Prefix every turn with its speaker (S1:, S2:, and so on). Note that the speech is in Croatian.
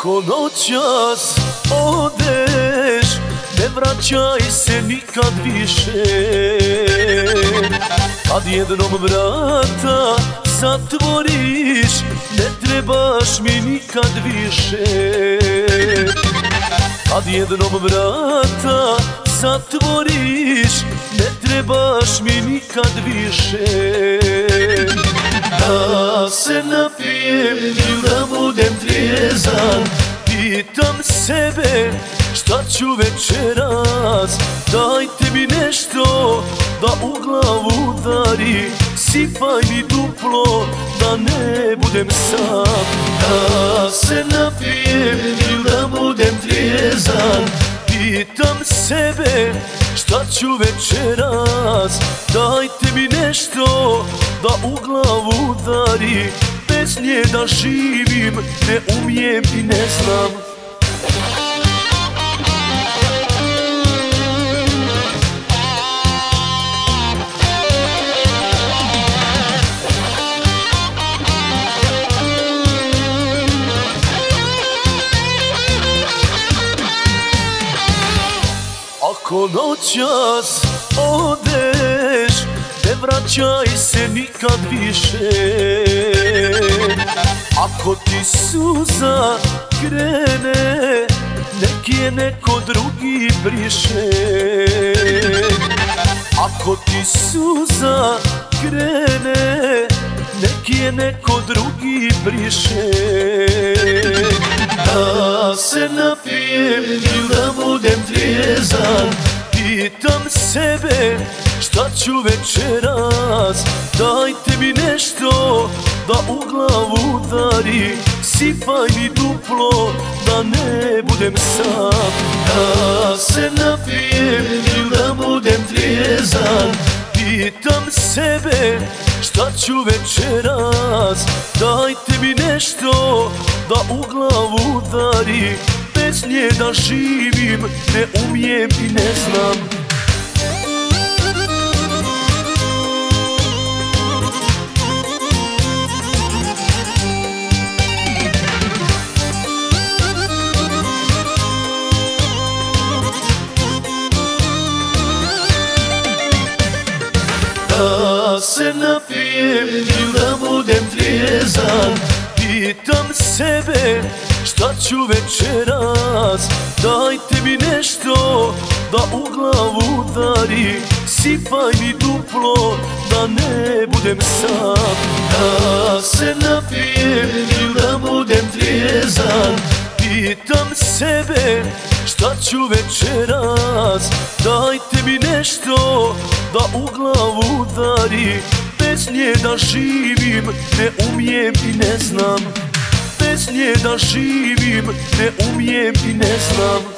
S1: Ako noćas odeš, ne vraćaj se nikad više. Kad jednom vrata zatvoriš, ne trebaš mi nikad više. Kad jednom vrata zatvoriš, ne trebaš mi nikad više. Da se napijem ili da budem trijezan, pitam sebe šta ću večeras. Dajte mi nešto da u glavu udari, sipaj mi duplo da ne budem sam. Da se napijem ili da budem trijezan, pitam sebe šta ću večeras. Dajte mi nešto da u glavu udari, bez nje da živim ne umijem i ne znam. Ako noćas odeš, ne vraćaj se nikad više. Ako ti suza krene, nek je neko drugi briše. Ako ti suza krene, nek je neko drugi briše. Da se napijem ili da budem trijezan, pitam sebe šta ću večeras. Dajte mi nešto da u glavu udari, sipaj mi duplo da ne budem sam. Da se napijem ili da budem trijezan, pitam sebe šta ću večeras. Dajte mi nešto da u glavu udari, bez nje da živim ne umijem i ne znam. Da se napijem ili da budem trijezan, pitam sebe šta ću večeras. Dajte mi nešto da u glavu udari, sipaj mi duplo da ne budem sam. Da se napijem ili da budem trijezan, pitam sebe šta ću večeras. Dajte mi nešto da u glavu udari, bez nje da živim ne umijem i ne znam. Bez nje da živim ne umijem i ne znam.